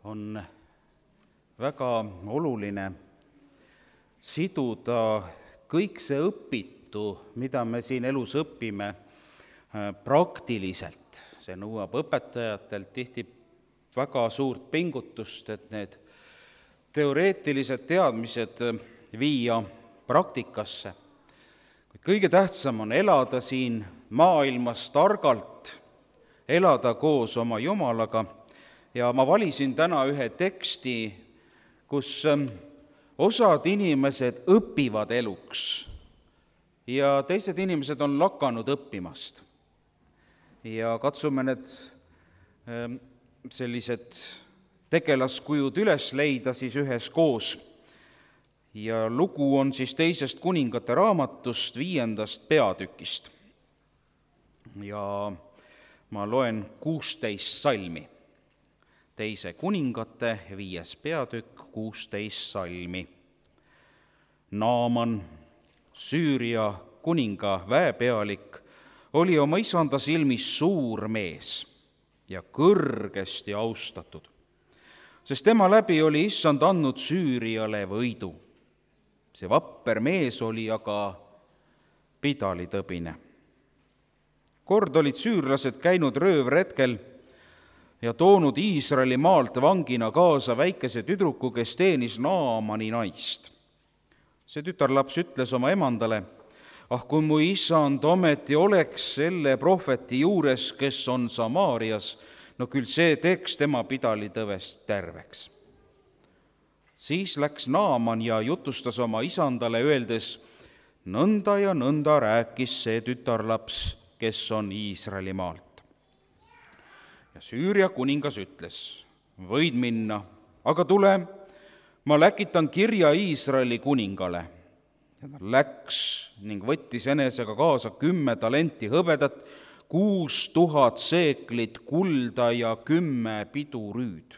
on väga oluline siduda kõik see õpitu, mida me siin elus õpime, praktiliselt. See nõuab õpetajatelt tihti väga suurt pingutust, et need teoreetilised teadmised viia praktikasse. Kuid kõige tähtsam on elada siin maailmas targalt, elada koos oma Jumalaga. Ja ma valisin täna ühe teksti, kus osad inimesed õpivad eluks ja teised inimesed on lakanud õppimast. Ja katsume need sellised tegelaskujud üles leida siis üheskoos. Ja lugu on siis 2. Kuningate raamatust 5. peatükist. Ja ma loen 16 salmi. 2. Kuningate 5. peatükk, 16 salmi. Naaman, Süüria kuninga väepealik, oli oma isanda silmis suur mees ja kõrgesti austatud, sest tema läbi oli issand andnud Süüriale võidu. See vapper mees oli aga pidalitõbine. Kord olid süürlased käinud röövretkel ja toonud Iisraeli maalt vangina kaasa väikese tüdruku, kes teenis Naamani naist. See tütarlaps ütles oma emandale: kui mu isand ometi oleks selle prohveti juures, kes on Samaarias, küll see teeks tema pidalitõvest terveks. Siis läks Naaman ja jutustas oma isandale, öeldes: nõnda ja nõnda rääkis see tütarlaps, kes on Iisraeli maalt. Ja Süüria kuningas ütles: võid minna, aga tule, ma läkitan kirja Iisraeli kuningale. Ja ta läks ning võttis enesega kaasa 10 talenti hõbedat, 6000 seeklit kulda ja 10 pidurüüd.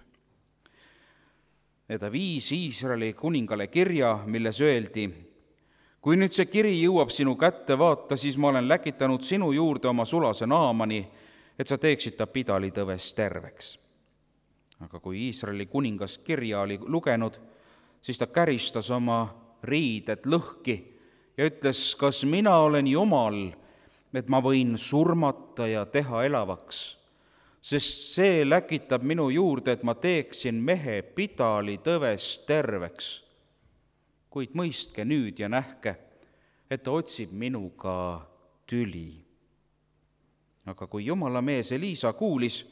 Ja ta viis Iisraeli kuningale kirja, milles öeldi: kui nüüd see kiri jõuab sinu kätte, vaata, siis ma olen läkitanud sinu juurde oma sulase Naamani, et sa teeksid ta pidalitõvest terveks. Aga kui Iisraeli kuningas kirja oli lugenud, siis ta käristas oma riided lõhki ja ütles: kas mina olen Jumal, et ma võin surmata ja teha elavaks, sest see läkitab minu juurde, et ma teeksin mehe pidalitõvest terveks. Kuid mõistke nüüd ja nähke, et ta otsib minuga tüli. Aga kui Jumala mees Eliisa kuulis,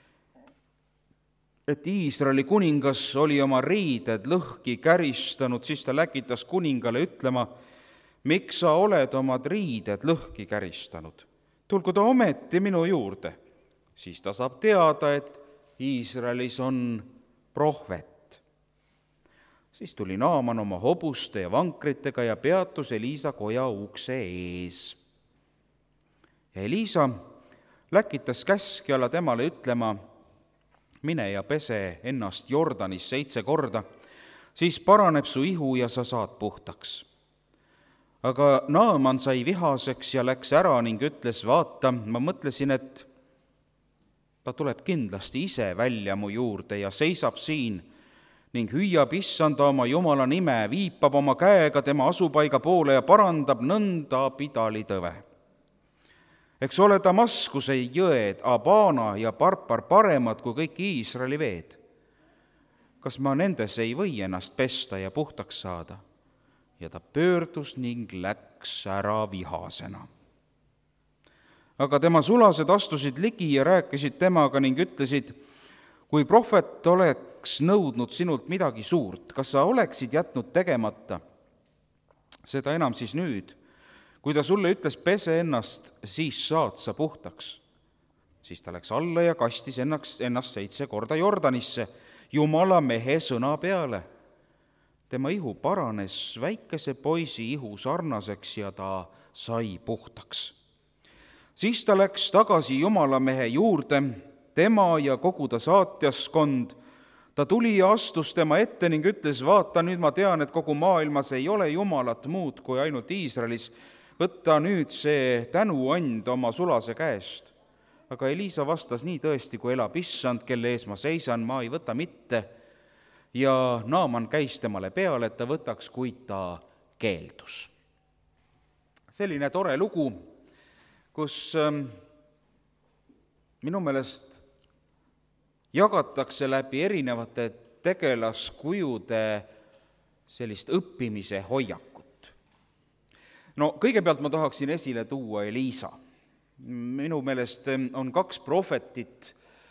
et Iisraeli kuningas oli oma riided lõhki käristanud, siis ta läkitas kuningale ütlema: miks sa oled omad riided lõhki käristanud? Tulgu ta ometi minu juurde, siis ta saab teada, et Iisraelis on prohvet. Siis tuli Naaman oma hobuste ja vankritega ja peatus Eliisa koja ukse ees. Ja Eliisa läkitas käskjala temale ütlema: mine ja pese ennast Jordanis 7 korda, siis paraneb su ihu ja sa saad puhtaks. Aga Naaman sai vihaseks ja läks ära ning ütles: vaata, ma mõtlesin, et ta tuleb kindlasti ise välja mu juurde ja seisab siin ning hüüab issanda oma Jumala nime, viipab oma käega tema asupaiga poole ja parandab nõnda pidalitõve. Eks ole Damaskuse jõed, Abana ja Parpar paremad kui kõik Iisraeli veed. Kas ma nendes ei või ennast pesta ja puhtaks saada? Ja ta pöördus ning läks ära vihasena. Aga tema sulased astusid ligi ja rääkisid temaga ning ütlesid: kui prohvet oleks nõudnud sinult midagi suurt, kas sa oleksid jätnud tegemata? Seda enam siis nüüd, kui ta sulle ütles: pese ennast, siis saad sa puhtaks. Siis ta läks alla ja kastis ennast 7 korda Jordanisse Jumala mehe sõna peale. Tema ihu paranes väikese poisi ihu sarnaseks ja ta sai puhtaks. Siis ta läks tagasi Jumala mehe juurde, tema ja kogu ta saatjaskond. Ta tuli ja astus tema ette ning ütles: vaata, nüüd ma tean, et kogu maailmas ei ole Jumalat muud kui ainult Iisraelis. Võtta nüüd see tänuand oma sulase käest. aga Eliisa vastas, nii tõesti, kui elab issand, kelle ees ma seisan, ma ei võta mitte. Ja Naaman käis temale peale, et ta võtaks, kuid ta keeldus. Selline tore lugu, kus minu meelest jagatakse läbi erinevate tegelaskujude sellist õppimise hoiakut. No kõigepealt ma tahaksin esile tuua Eliisa. Minu meelest on 2 prohvetit,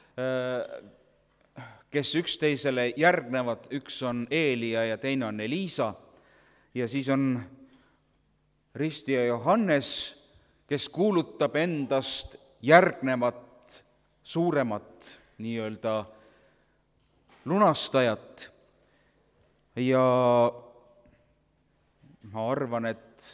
kes üksteisele järgnevad, üks on Eelia ja teine on Eliisa, ja siis on ristija Johannes, kes kuulutab endast järgnevat suuremat nii-öelda lunastajat. Ja ma arvan, et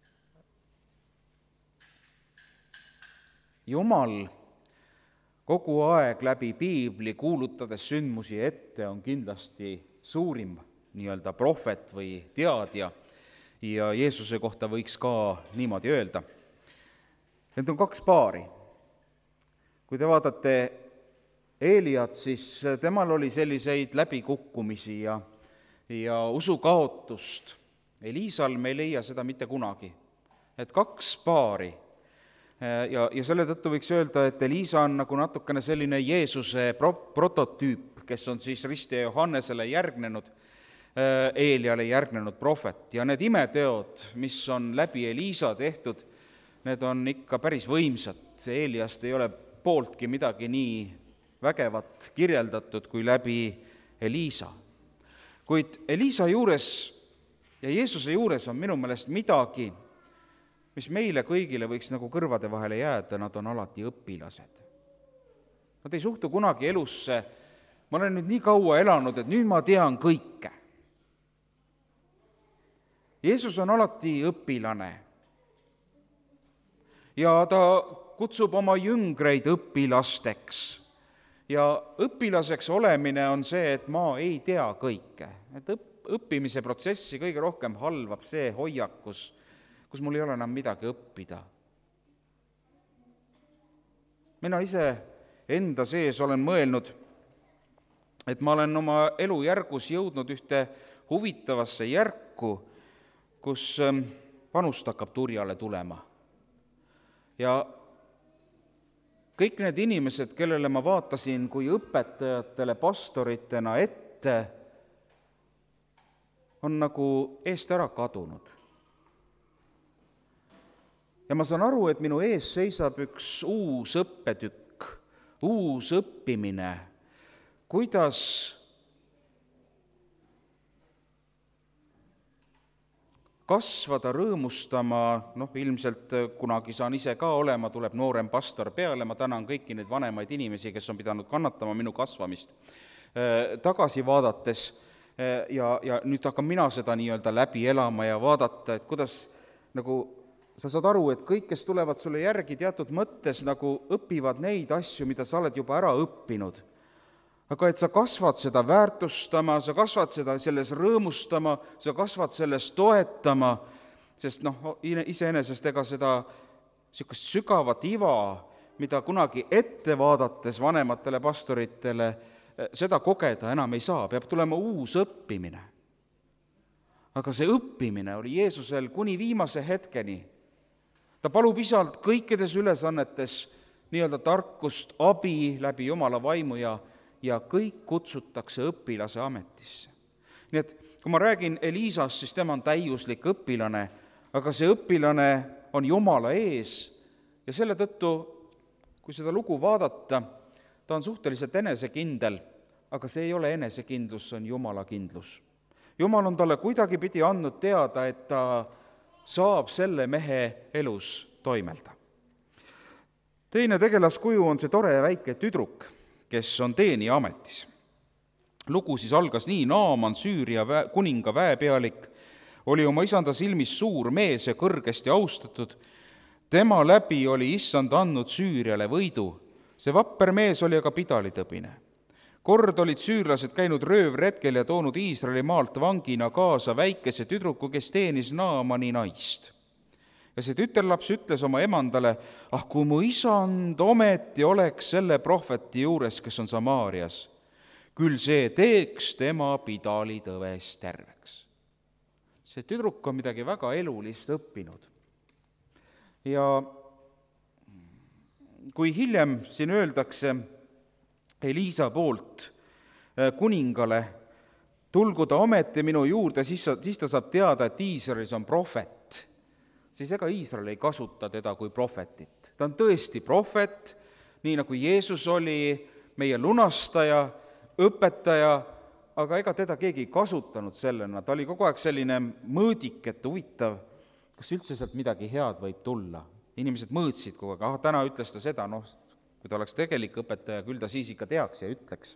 Jumal kogu aeg läbi piibli kuulutades sündmusi ette on kindlasti suurim nii-öelda prohvet või teadja, ja Jeesuse kohta võiks ka niimoodi öelda. Need on 2 paari. Kui te vaatate Eeliat, siis temal oli selliseid läbikukkumisi ja usukaotust. Eliisal me ei leia seda mitte kunagi. Et 2 paari. Ja selle tõttu võiks öelda, et Eliisa on nagu natukene selline Jeesuse prototüüp, kes on siis ristija Johannesele järgnenud, Eeliale järgnenud prohvet. Ja need imeteod, mis on läbi Eliisa tehtud, need on ikka päris võimsad. Eeliast ei ole pooltki midagi nii vägevat kirjeldatud kui läbi Eliisa. Kuid Eliisa juures ja Jeesuse juures on minu meelest midagi, mis meile kõigile võiks nagu kõrvade vahele jääda, nad on alati õpilased. Nad ei suhtu kunagi elusse, ma olen nüüd nii kaua elanud, et nüüd ma tean kõike. Jeesus on alati õpilane ja ta kutsub oma jüngreid õpilasteks. Ja õpilaseks olemine on see, et ma ei tea kõike. Et õppimise protsessi kõige rohkem halvab see hoiakus, kus mul ei ole enam midagi õppida. Mina ise enda sees olen mõelnud, et ma olen oma elujärgus jõudnud ühte huvitavasse järku, kus vanust hakkab turjale tulema. Ja kõik need inimesed, kellele ma vaatasin kui õpetajatele pastoritena ette, on nagu eest ära kadunud. Ja ma saan aru, et minu ees seisab üks uus õppetükk, uus õppimine, kuidas kasvada, rõõmustama, ilmselt kunagi saan ise ka olema, tuleb noorem pastor peale, ma tänan kõiki neid vanemaid inimesi, kes on pidanud kannatama minu kasvamist tagasi vaadates, ja nüüd hakkan mina seda nii-öelda läbi elama ja vaadata, et kuidas nagu sa saad aru, et kõik, kes tulevad sulle järgi teatud mõttes, nagu õpivad neid asju, mida sa oled juba ära õppinud. Aga et sa kasvad seda väärtustama, sa kasvad seda selles rõõmustama, sa kasvad selles toetama, sest iseenesest ega seda niisugust sügavat iva, mida kunagi ette vaadates vanematele pastoritele, seda kogeda enam ei saa, peab tulema uus õppimine. Aga see õppimine oli Jeesusel kuni viimase hetkeni. Ta palub isalt kõikides ülesannetes nii-öelda tarkust, abi läbi Jumala vaimu ja kõik kutsutakse õpilase ametisse. Nii et kui ma räägin Eliisast, siis tema on täiuslik õpilane, aga see õpilane on Jumala ees ja selle tõttu, kui seda lugu vaadata, ta on suhteliselt enesekindel, aga see ei ole enesekindlus, see on Jumala kindlus. Jumal on talle kuidagi pidi andnud teada, et ta saab selle mehe elus toimelda. Teine tegelaskuju on see tore väike tüdruk, kes on teenija ametis. Lugu siis algas nii: Naaman, Süüria kuninga väepealik, oli oma isanda silmis suur mees ja kõrgesti austatud. Tema läbi oli issand andnud Süüriale võidu. See vapper mees oli aga pidalitõbine. Kord olid süürlased käinud röövretkel ja toonud Iisraeli maalt vangina kaasa väikese tüdruku, kes teenis Naamani naist. ja see tütarlaps ütles oma emandale, kui mu isand ometi oleks selle prohveti juures, kes on Samaarias, küll see teeks tema pidalitõvest terveks. See tüdruk on midagi väga elulist õppinud. Ja kui hiljem siin öeldakse Eliisa poolt kuningale, tulgu ta ometi minu juurde, siis ta saab teada, et Iisraelis on prohvet, siis ega Iisrael ei kasuta teda kui prohvetit. Ta on tõesti prohvet, nii nagu Jeesus oli meie lunastaja, õpetaja, aga ega teda keegi ei kasutanud sellena. Ta oli kogu aeg selline mõõdik, et huvitav, kas üldse sealt midagi head võib tulla. Inimesed mõõtsid kogu aeg, täna ütles ta seda, kui ta oleks tegelik õpetaja, küll ta siis ikka teaks ja ütleks.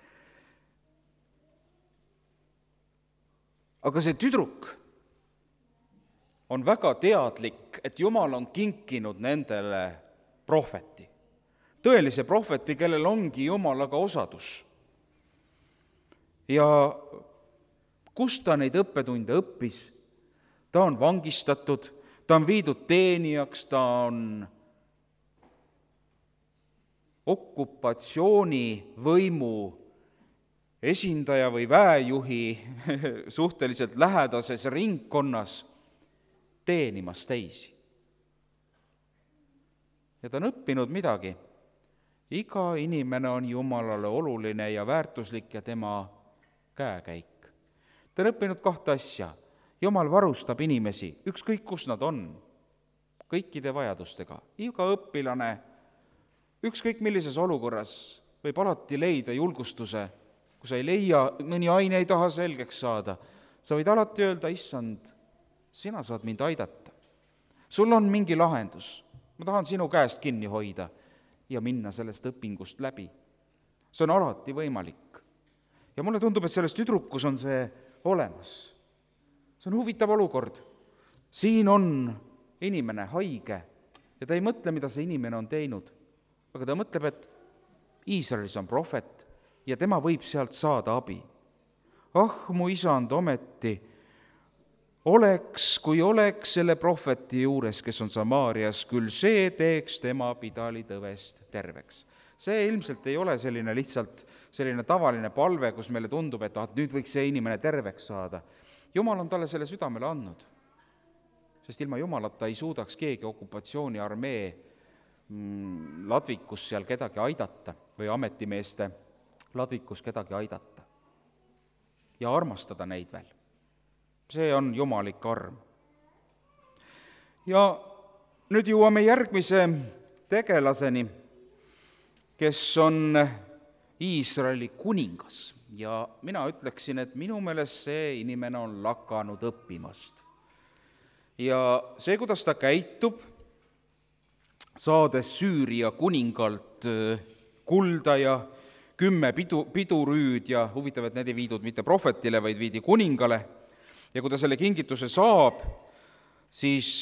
Aga see tüdruk on väga teadlik, et Jumal on kinkinud nendele prohveti. Tõelise prohveti, kellel ongi Jumalaga osadus. Ja kus ta neid õppetunde õppis? Ta on vangistatud, ta on viidud teenijaks, ta on okupatsioonivõimu esindaja või väejuhi suhteliselt lähedases ringkonnas teenimas teisi. Ja ta on õppinud midagi. Iga inimene on Jumalale oluline ja väärtuslik ja tema käekäik. Ta on õppinud 2 asja. Jumal varustab inimesi, ükskõik kus nad on, kõikide vajadustega. Iga õpilane, ükskõik millises olukorras, võib alati leida julgustuse. Kui sa ei leia, mõni aine ei taha selgeks saada, sa võid alati öelda, issand, sina saad mind aidata. Sul on mingi lahendus. Ma tahan sinu käest kinni hoida ja minna sellest õpingust läbi. See on alati võimalik. Ja mulle tundub, et selles tüdrukus on see olemas. See on huvitav olukord. Siin on inimene haige ja ta ei mõtle, mida see inimene on teinud, aga ta mõtleb, et Iisraelis on prohvet ja tema võib sealt saada abi. Mu isand ometi kui oleks selle prohveti juures, kes on Samaarias, küll see teeks tema pidalitõvest terveks. See ilmselt ei ole lihtsalt selline tavaline palve, kus meile tundub, et nüüd võiks see inimene terveks saada. Jumal on talle selle südamele andnud, sest ilma Jumalata ei suudaks keegi okupatsiooniarmee ladvikus seal kedagi aidata või ametimeeste ladvikus kedagi aidata ja armastada neid veel. See on jumalik arm. Ja nüüd jõuame järgmise tegelaseni, kes on Iisraeli kuningas. Ja mina ütleksin, et minu meelest see inimene on lakanud õppimast. Ja see, kuidas ta käitub, saades Süüria kuningalt kulda ja 10 pidurüüd ja huvitav, et need ei viidud mitte prohvetile, vaid viidi kuningale. Ja kui ta selle kingituse saab, siis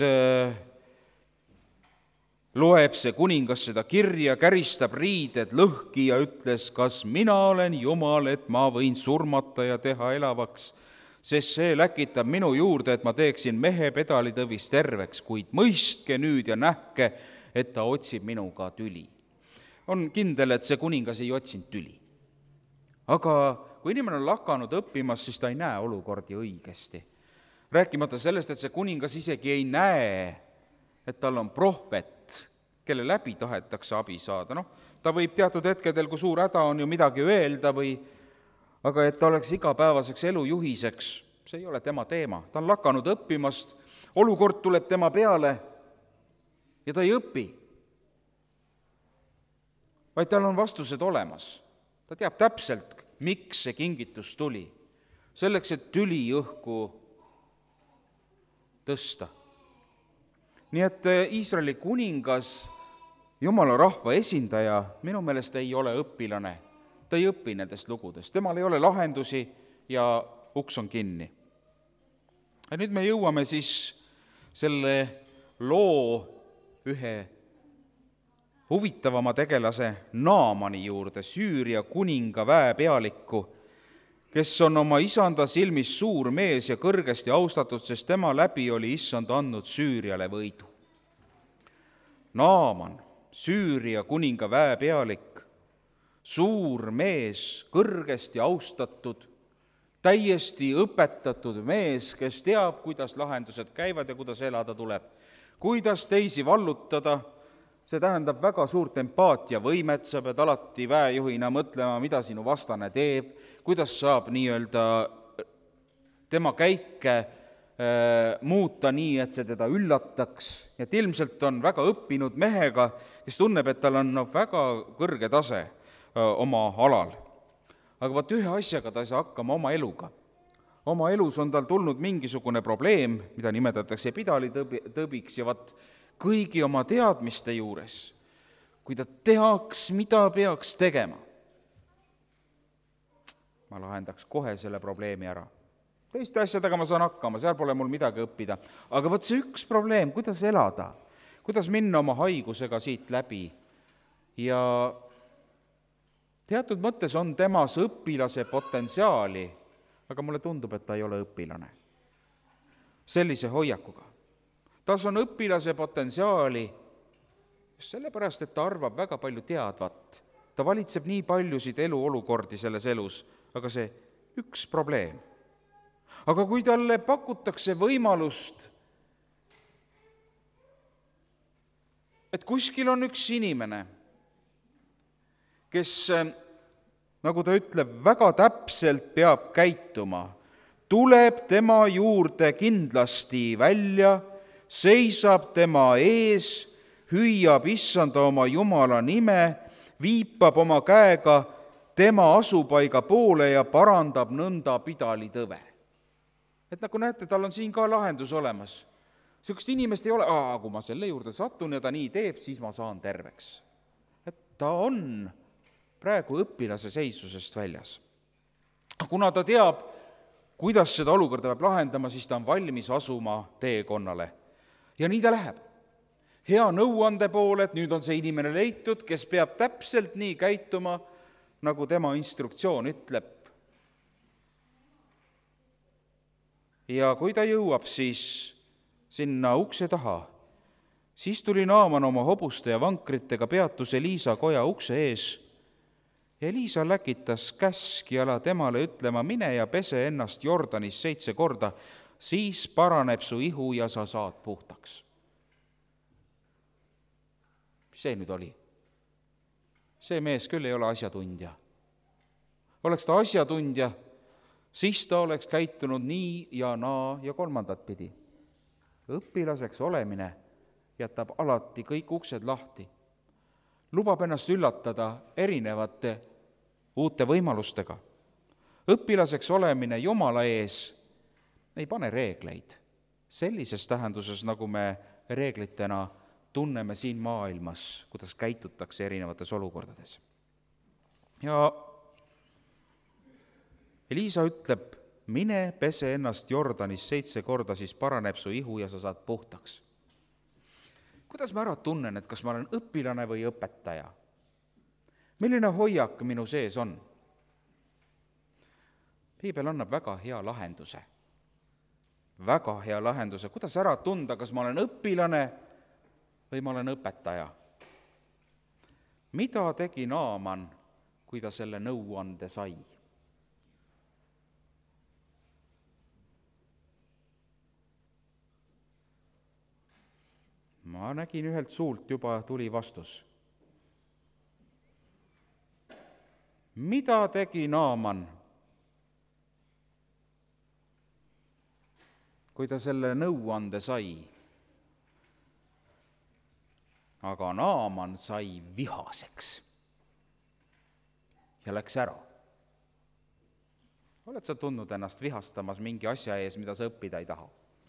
loeb see kuningas seda kirja, käristab riided lõhki ja ütles, kas mina olen Jumal, et ma võin surmata ja teha elavaks, sest see läkitab minu juurde, et ma teeksin mehe pedalitõvist terveks, kuid mõistke nüüd ja nähke, et ta otsib minuga tüli. On kindel, et see kuningas ei otsinud tüli. Aga kui inimene on lakanud õppimas, siis ta ei näe olukordi õigesti. Rääkimata sellest, et see kuningas isegi ei näe, et tal on prohvet, kelle läbi tahetakse abi saada. Ta võib teatud hetkedel, kui suur häda on, ju midagi öelda aga et ta oleks igapäevaseks elujuhiseks, see ei ole tema teema. Ta on lakanud õppimast, olukord tuleb tema peale ja ta ei õpi, vaid tal on vastused olemas. Ta teab täpselt, miks see kingitus tuli. Selleks, et tüli õhku tõsta. Nii et Iisraeli kuningas, Jumala rahva esindaja, minu meelest ei ole õpilane. Ta ei õpi nendest lugudest. Temal ei ole lahendusi ja uks on kinni. Ja nüüd me jõuame siis selle loo ühe huvitavama tegelase Naamani juurde, Süüria kuninga väepealiku, kes on oma isanda silmis suur mees ja kõrgesti austatud, sest tema läbi oli issand andnud Süüriale võidu. Naaman, Süüria kuninga väepealik, suur mees, kõrgesti austatud, täiesti õpetatud mees, kes teab, kuidas lahendused käivad ja kuidas elada tuleb, kuidas teisi vallutada. See tähendab väga suurt empaatiavõimet, sa pead alati väejuhina mõtlema, mida sinu vastane teeb, kuidas saab nii-öelda tema käike muuta nii, et see teda üllataks. Et ilmselt on väga õppinud mehega, kes tunneb, et tal on väga kõrge tase oma alal. Aga vaat ühe asjaga ta ei saa hakkama oma eluga. Oma elus on tal tulnud mingisugune probleem, mida nimetatakse pidalitõbiks, ja vaat kõigi oma teadmiste juures, kui ta teaks, mida peaks tegema, ma lahendaks kohe selle probleemi ära. Teiste asjadega ma saan hakkama, seal pole mul midagi õppida. Aga vot see üks probleem, kuidas elada, kuidas minna oma haigusega siit läbi. Ja teatud mõttes on temas õpilase potentsiaali, aga mulle tundub, et ta ei ole õpilane. Sellise hoiakuga. Tas on õpilase potentsiaali just sellepärast, et ta arvab väga palju teadvat. Ta valitseb nii paljusid eluolukordi selles elus, aga see üks probleem. Aga kui talle pakutakse võimalust, et kuskil on üks inimene, kes, nagu ta ütleb, väga täpselt peab käituma, tuleb tema juurde kindlasti välja, seisab tema ees, hüüab issanda oma Jumala nime, viipab oma käega tema asupaiga poole ja parandab nõnda pidalitõve. Et nagu näete, tal on siin ka lahendus olemas. Sellist inimest ei ole, kui ma selle juurde satun ja ta nii teeb, siis ma saan terveks. Et ta on praegu õpilase seisusest väljas. Kuna ta teab, kuidas seda olukorda peab lahendama, siis ta on valmis asuma teekonnale. Ja nii ta läheb. Hea nõuande poole, et nüüd on see inimene leitud, kes peab täpselt nii käituma, nagu tema instruktsioon ütleb. Ja kui ta jõuab siis sinna ukse taha, siis tuli Naaman oma hobuste ja vankritega peatus Eliisa koja ukse ees. Eliisa läkitas käskjala temale ütlema, mine ja pese ennast Jordanis 7 korda, siis paraneb su ihu ja sa saad puhtaks. Mis see nüüd oli? See mees küll ei ole asjatundja. Oleks ta asjatundja, siis ta oleks käitunud nii ja naa ja kolmandat pidi. Õpilaseks olemine jätab alati kõik uksed lahti. Lubab ennast üllatada erinevate uute võimalustega. Õpilaseks olemine Jumala ees ei pane reegleid. Sellises tähenduses, nagu me reeglitena tunneme siin maailmas, kuidas käitutakse erinevates olukordades. Ja Eliisa ütleb, mine pese ennast Jordanis 7 korda, siis paraneb su ihu ja sa saad puhtaks. Kuidas ma ära tunnen, et kas ma olen õpilane või õpetaja? Milline hoiak minu sees on? Piibel annab väga hea lahenduse. Väga hea lahenduse. Kuidas ära tunda, kas ma olen õpilane või ma olen õpetaja? Mida tegi Naaman, kui ta selle nõuande sai? Ma nägin ühelt suult juba tuli vastus. Mida tegi Naaman, kui ta selle nõuande sai? Aga Naaman sai vihaseks ja läks ära. Oled sa tundnud ennast vihastamas mingi asja ees, mida sa õppida ei taha?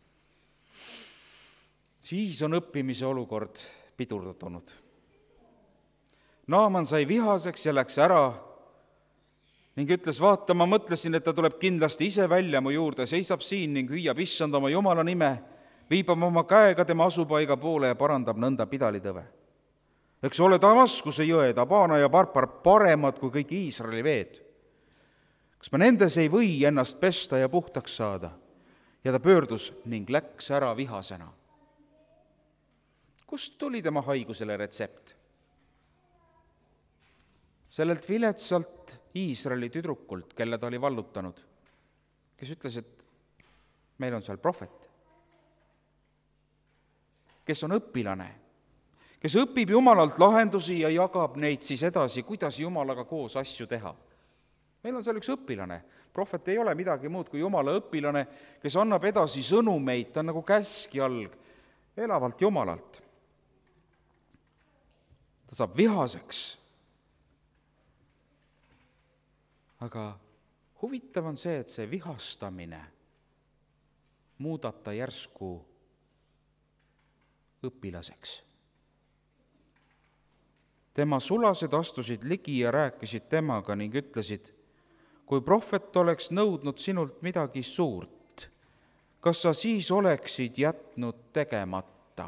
Siis on õppimise olukord pidurdunud. Naaman sai vihaseks ja läks ära ning ütles, vaata, ma mõtlesin, et ta tuleb kindlasti ise välja mu juurde, seisab siin ning hüüab issand oma Jumala nime, viibab oma käega tema asupaiga poole ja parandab nõnda pidalitõve. Eks ole Damaskuse jõed, Abana ja Parpar paremad kui kõik Iisraeli veed. kas ma nendes ei või ennast pesta ja puhtaks saada? Ja ta pöördus ning läks ära vihasena. Kust tuli tema haigusele retsept? Sellelt viletsalt Iisraeli tüdrukult, kelle ta oli vallutanud, kes ütles, et meil on seal prohvet, kes on õpilane, kes õpib Jumalalt lahendusi ja jagab neid siis edasi, kuidas Jumalaga koos asju teha. Meil on seal üks õpilane. Prohvet ei ole midagi muud kui Jumala õpilane, kes annab edasi sõnumeid, ta on nagu käskjalg elavalt Jumalalt. Ta saab vihaseks. Aga huvitav on see, et see vihastamine muudab ta järsku õpilaseks. Tema sulased astusid ligi ja rääkisid temaga ning ütlesid, kui prohvet oleks nõudnud sinult midagi suurt, kas sa siis oleksid jätnud tegemata?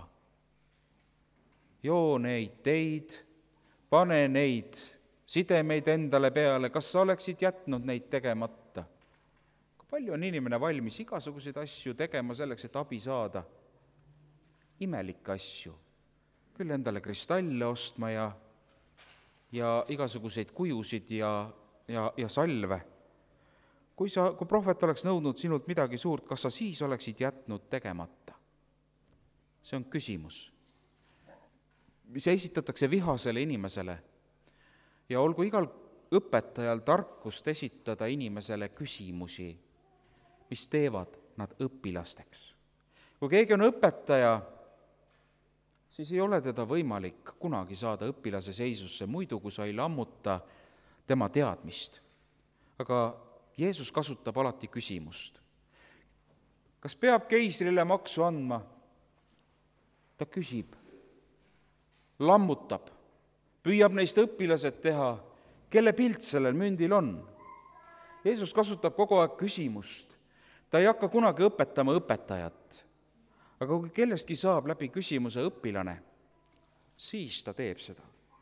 Joo neid teid, pane neid sidemeid endale peale, kas sa oleksid jätnud neid tegemata? Kui palju on inimene valmis igasuguseid asju tegema selleks, et abi saada? Imelikke asju. Küll endale kristalle ostma ja igasuguseid kujusid ja salve. Kui prohvet oleks nõudnud sinult midagi suurt, kas sa siis oleksid jätnud tegemata? See on küsimus, mis esitatakse vihasele inimesele. Ja olgu igal õpetajal tarkust esitada inimesele küsimusi, mis teevad nad õpilasteks. Kui keegi on õpetaja, siis ei ole teda võimalik kunagi saada õpilase seisusse, muidu kui sa ei lammuta tema teadmist. Aga Jeesus kasutab alati küsimust. Kas peab keisrile maksu andma? Ta küsib, lammutab, püüab neist õpilased teha, kelle pilt sellel mündil on. Jeesus kasutab kogu aeg küsimust. Ta ei hakka kunagi õpetama õpetajat. Aga kui kellestki saab läbi küsimuse õpilane, siis ta teeb seda.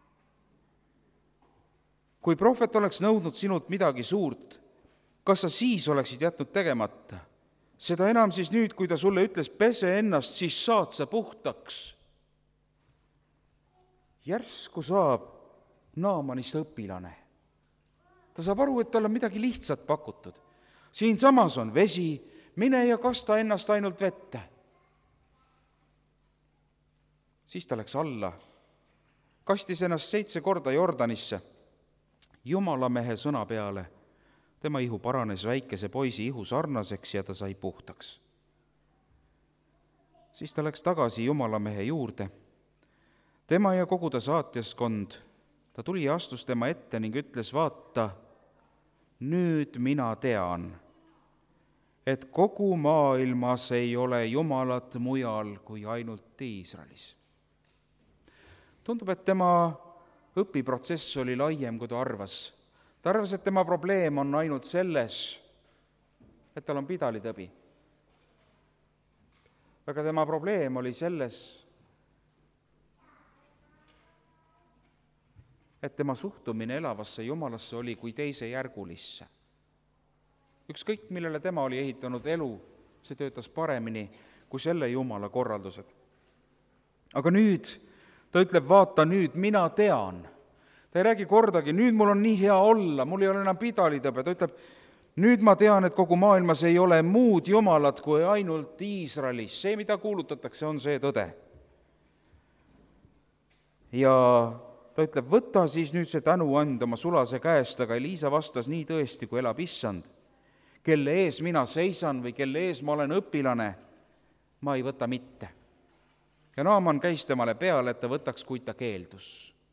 Kui prohvet oleks nõudnud sinult midagi suurt, kas sa siis oleksid jätnud tegemata? Seda enam siis nüüd, kui ta sulle ütles, pese ennast, siis saad sa puhtaks. Järsku saab Naamanist õpilane. Ta saab aru, et tal on midagi lihtsat pakutud. Siin samas on vesi, mine ja kasta ennast ainult vette. Siis ta läks alla, kastis ennast 7 korda Jordanisse, Jumalamehe sõna peale. Tema ihu paranes väikese poisi ihu sarnaseks ja ta sai puhtaks. Siis ta läks tagasi Jumalamehe juurde. Tema ja kogu ta saatjaskond, ta tuli ja astus tema ette ning ütles, vaata, nüüd mina tean, et kogu maailmas ei ole Jumalat mujal kui ainult Iisraelis. Tundub, et tema õpiprotsess oli laiem, kui ta arvas. Ta arvas, et tema probleem on ainult selles, et tal on pidalitõbi. Aga tema probleem oli selles, et tema suhtumine elavasse Jumalasse oli kui teisejärgulisse. Ükskõik, millele tema oli ehitanud elu, see töötas paremini kui selle Jumala korraldused. Aga nüüd ta ütleb, vaata nüüd, mina tean. Ta ei räägi kordagi, nüüd mul on nii hea olla, mul ei ole enam pidalitõbe. Ta ütleb, nüüd ma tean, et kogu maailmas ei ole muud Jumalat kui ainult Iisraelis. See, mida kuulutatakse, on see tõde. Ja ta ütleb, võta siis nüüd see tänuand oma sulase käest, aga Eliisa vastas, nii tõesti, kui elab issand, kelle ees mina seisan või kelle ees ma olen õpilane, ma ei võta mitte. Ja Naaman käis temale peale, et ta võtaks, kuid ta keeldus.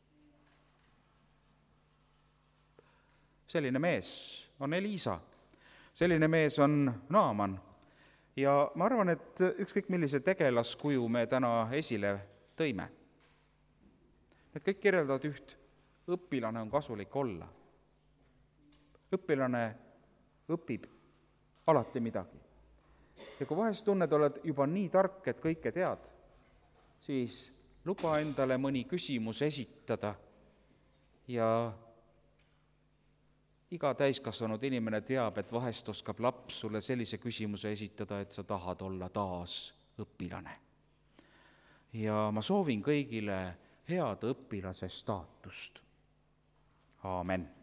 Selline mees on Eliisa, selline mees on Naaman. Ja ma arvan, et ükskõik millise tegelaskuju me täna esile tõime. Need kõik kirjeldavad üht, õpilane on kasulik olla. Õpilane õpib alati midagi. Ja kui vahest tunned, oled juba nii tark, et kõike tead, siis luba endale mõni küsimus esitada ja iga täiskasvanud inimene teab, et vahest oskab laps sulle sellise küsimuse esitada, et sa tahad olla taas õpilane. Ja ma soovin kõigile head õpilase staatust. Aamen.